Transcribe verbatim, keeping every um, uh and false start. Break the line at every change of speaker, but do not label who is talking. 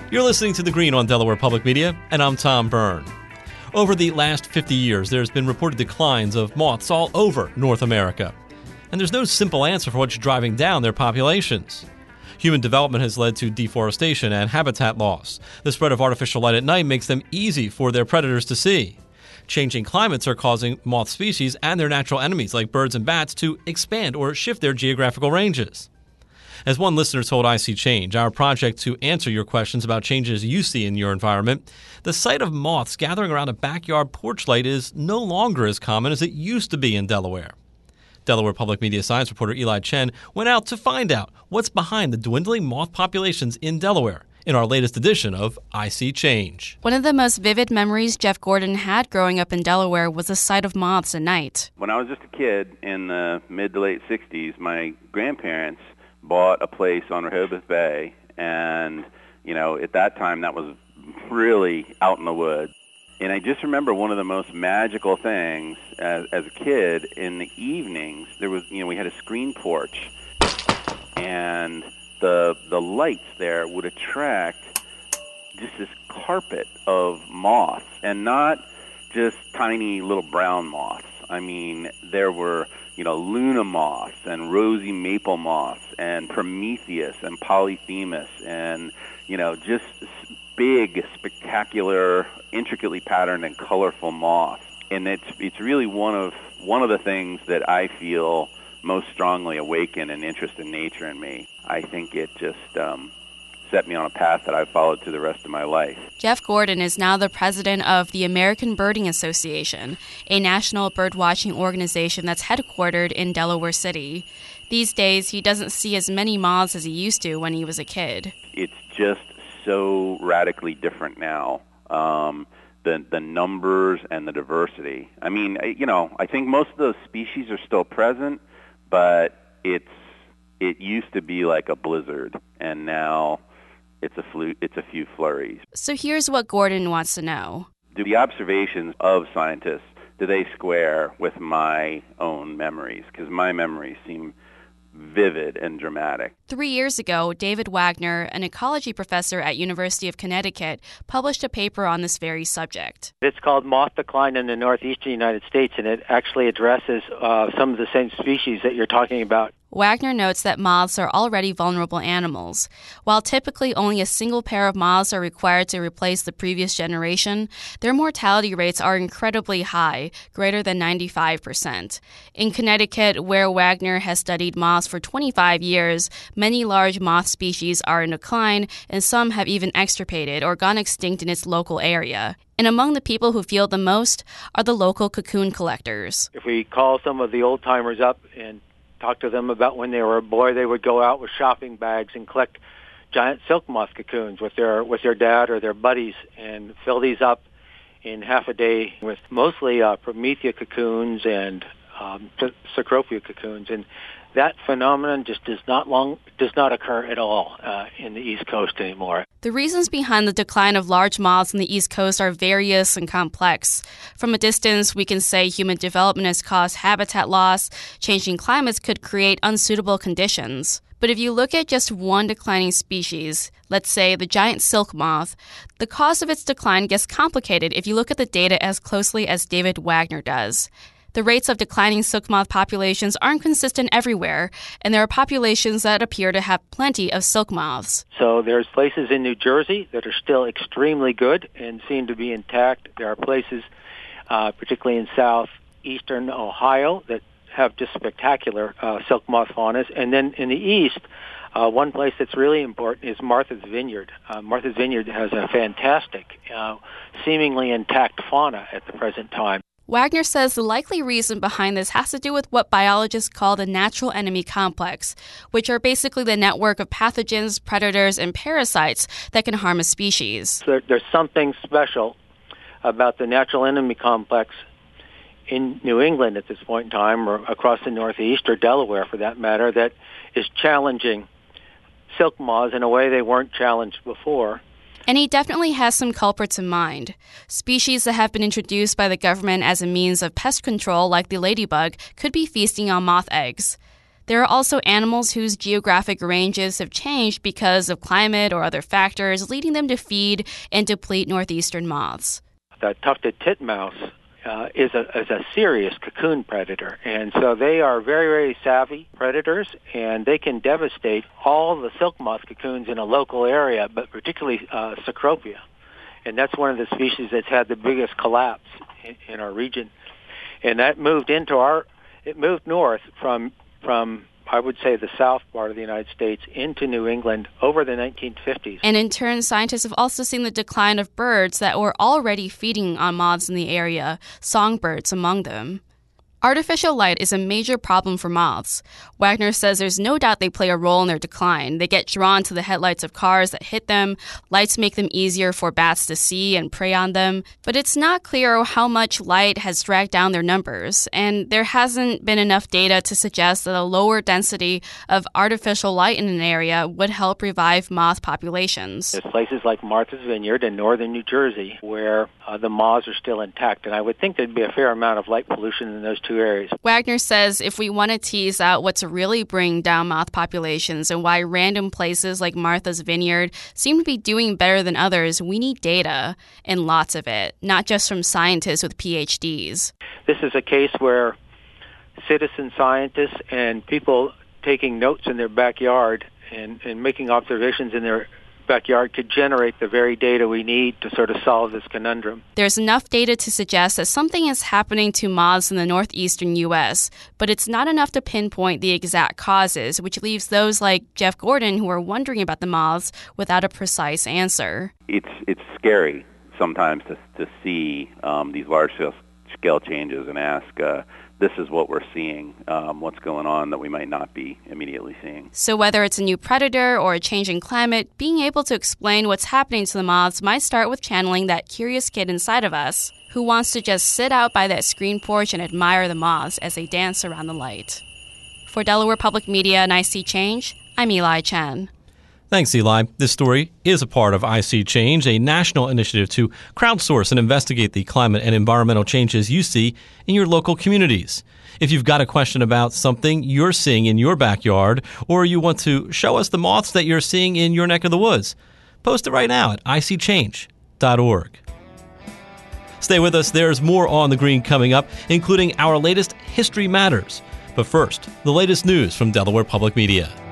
You're listening to The Green on Delaware Public Media, and I'm Tom Byrne. Over the last fifty years, there's been reported declines of moths all over North America. And there's no simple answer for what's driving down their populations. Human development has led to deforestation and habitat loss. The spread of artificial light at night makes them easy for their predators to see. Changing climates are causing moth species and their natural enemies, like birds and bats, to expand or shift their geographical ranges. As one listener told I See Change, our project to answer your questions about changes you see in your environment, the sight of moths gathering around a backyard porch light is no longer as common as it used to be in Delaware. Delaware Public Media science reporter Eli Chen went out to find out what's behind the dwindling moth populations in Delaware in our latest edition of I See Change.
One of the most vivid memories Jeff Gordon had growing up in Delaware was the sight of moths at night.
When I was just a kid in the mid to late sixties, my grandparents bought a place on Rehoboth Bay, and, you know, at that time that was really out in the woods. And I just remember one of the most magical things as, as a kid in the evenings, there was, you know, we had a screen porch, and the the lights there would attract just this carpet of moths, and not just tiny little brown moths. I mean, there were, you know, Luna moths and rosy maple moths and Prometheus and Polyphemus and, you know, just big, spectacular, intricately patterned and colorful moths. And it's it's really one of one of the things that I feel most strongly awaken an interest in nature in me. I think it just um, set me on a path that I've followed through the rest of my life.
Jeff Gordon is now the president of the American Birding Association, a national birdwatching organization that's headquartered in Delaware City. These days, he doesn't see as many moths as he used to when he was a kid.
It's just so radically different now, um, the the numbers and the diversity. I mean, you know, I think most of those species are still present, but it's it used to be like a blizzard, and now it's a flu- it's a few flurries.
So here's what Gordon wants to know.
Do the observations of scientists, do they square with my own memories? Because my memories seem vivid and dramatic.
Three years ago, David Wagner, an ecology professor at University of Connecticut, published a paper on this very subject.
It's called Moth Decline in the Northeastern United States, and it actually addresses uh, some of the same species that you're talking about.
Wagner notes that moths are already vulnerable animals. While typically only a single pair of moths are required to replace the previous generation, their mortality rates are incredibly high, greater than ninety-five percent. In Connecticut, where Wagner has studied moths for twenty-five years, many large moth species are in decline, and some have even extirpated or gone extinct in its local area. And among the people who feel the most are the local cocoon collectors.
If we call some of the old-timers up and talk to them about when they were a boy, they would go out with shopping bags and collect giant silk moth cocoons with their with their dad or their buddies and fill these up in half a day with mostly uh, Promethea cocoons and um, Cecropia cocoons. And that phenomenon just does not long does not occur at all uh, in the East Coast anymore.
The reasons behind the decline of large moths on the East Coast are various and complex. From a distance, we can say human development has caused habitat loss. Changing climates could create unsuitable conditions. But if you look at just one declining species, let's say the giant silk moth, the cause of its decline gets complicated if you look at the data as closely as David Wagner does. The rates of declining silk moth populations aren't consistent everywhere, and there are populations that appear to have plenty of silk moths.
So there's places in New Jersey that are still extremely good and seem to be intact. There are places, uh, particularly in southeastern Ohio, that have just spectacular uh, silk moth faunas. And then in the east, uh, one place that's really important is Martha's Vineyard. Uh, Martha's Vineyard has a fantastic, uh, seemingly intact fauna at the present time.
Wagner says the likely reason behind this has to do with what biologists call the natural enemy complex, which are basically the network of pathogens, predators, and parasites that can harm a species.
There, there's something special about the natural enemy complex in New England at this point in time, or across the Northeast, or Delaware for that matter, that is challenging silk moths in a way they weren't challenged before.
And he definitely has some culprits in mind. Species that have been introduced by the government as a means of pest control, like the ladybug, could be feasting on moth eggs. There are also animals whose geographic ranges have changed because of climate or other factors, leading them to feed and deplete northeastern moths.
The tufted titmouse uh, is, a, is a serious cocoon predator, and so they are very, very savvy predators, and they can devastate all the silk moth cocoons in a local area, but particularly uh, Cecropia. And that's one of the species that's had the biggest collapse in, in our region. And that moved into our, it moved north from from, I would say, the south part of the United States into New England over the nineteen fifties.
And in turn, scientists have also seen the decline of birds that were already feeding on moths in the area, songbirds among them. Artificial light is a major problem for moths. Wagner says there's no doubt they play a role in their decline. They get drawn to the headlights of cars that hit them. Lights make them easier for bats to see and prey on them. But it's not clear how much light has dragged down their numbers, and there hasn't been enough data to suggest that a lower density of artificial light in an area would help revive moth populations.
There's places like Martha's Vineyard in northern New Jersey where uh, the moths are still intact, and I would think there'd be a fair amount of light pollution in those two areas.
Wagner says if we want to tease out what's really bringing down moth populations and why random places like Martha's Vineyard seem to be doing better than others, we need data, and lots of it, not just from scientists with P H Ds.
This is a case where citizen scientists and people taking notes in their backyard and, and making observations in their backyard could generate the very data we need to sort of solve this conundrum.
There's enough data to suggest that something is happening to moths in the northeastern U S, but it's not enough to pinpoint the exact causes, which leaves those like Jeff Gordon who are wondering about the moths without a precise answer.
It's it's scary sometimes to to see um, these large-scale changes and ask, uh, this is what we're seeing, um, what's going on that we might not be immediately seeing.
So whether it's a new predator or a change in climate, being able to explain what's happening to the moths might start with channeling that curious kid inside of us who wants to just sit out by that screen porch and admire the moths as they dance around the light. For Delaware Public Media and I See Change, I'm Eli Chen.
Thanks, Eli. This story is a part of I See Change, a national initiative to crowdsource and investigate the climate and environmental changes you see in your local communities. If you've got a question about something you're seeing in your backyard, or you want to show us the moths that you're seeing in your neck of the woods, post it right now at I See Change dot org. Stay with us. There's more on the Green coming up, including our latest History Matters. But first, the latest news from Delaware Public Media.